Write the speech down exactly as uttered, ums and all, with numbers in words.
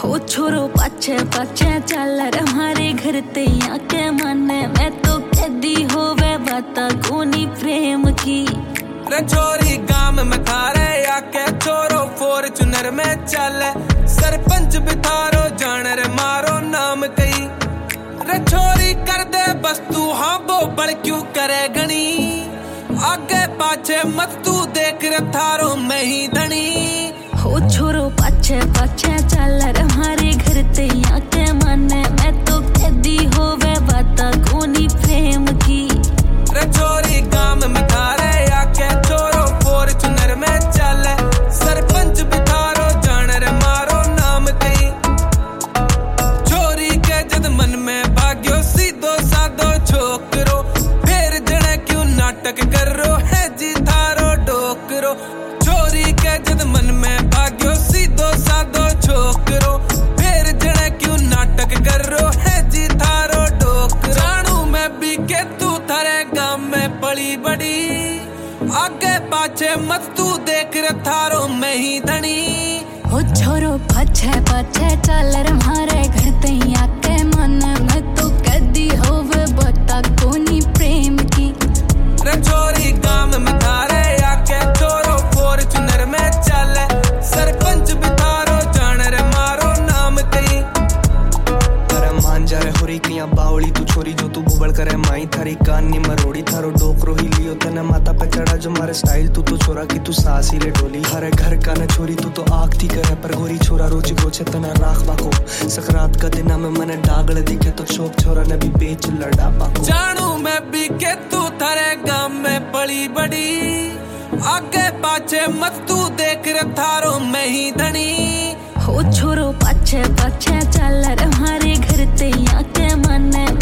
हो छोरो पाछे पाछे चल रे हमारे घर ते आके माने मैं तो कैदी होवे बाता कोनी प्रेम की रे छोरी गाम में थारे आके छोरो फॉर्च्यूनर में चल सरपंच बिथारो जान रे मारो नाम कई रे छोरी कर दे बस तू हाँ वो बड़ क्यों करे गणी आगे पाछे मत तू देख रे थारो मैं ही धनी हो छोरो पाछे पाछे चल रे हमारे घर ते आके माने मैं तो कैदी होवे बाता कोनी प्रेम की रे छोरी गाम में थारे आके छोरो फॉर्च्यूनर में चल सरपंच बिथारो जान रे मारो नाम कई छोरी के जद मन में भाग्यो सीधो साधो छोकरो फिर जने क्यों नाटक कर रो है जी थारो डोकरो छोरी के जद मन में भाग्यो सीधो साधो छोकरो फिर जने क्यों नाटक कर रो है जी थारो डोकरो जानू मैं भी के तू थारे गांव में पली बड़ी आगे पाछे मत तू देख रे थारो मैं ही धनी हो छोरो पाछे पाछे चल रे हमारे घर ते आके माने मैं तो कैदी होवे बाता कोनी प्रेम की रे छोरी गांव में थारे आके छोरो फॉर्च्यूनर में चल सरपंच बिथारो जान रे मारो नाम कई अरे मान जा रे होरी किया बावली तू छोरी जो तू बुबड़ करे माई थारी कान नी मरोड़ी थारो डोकरो ही लियो तने माता पे चढ़ा जो मारे स्टाइल तू तो छोरा की तू सास ही ले डोली हरे घर का न छोरी तू तो आग थी करे पर गोरी छोरा रोजी गोछे तना राख बाको सकरात का दिन में मने डागले दिखे तो छोक छोरा ने भी बेच लड़ा बाको जानू मैं भी के तू थारे गांव में पली बड़ी आगे पाछे मत तू देख रे थारो मैं ही धनी हो छोरो पाछे पाछे चल रे हमारे घर ते आके माने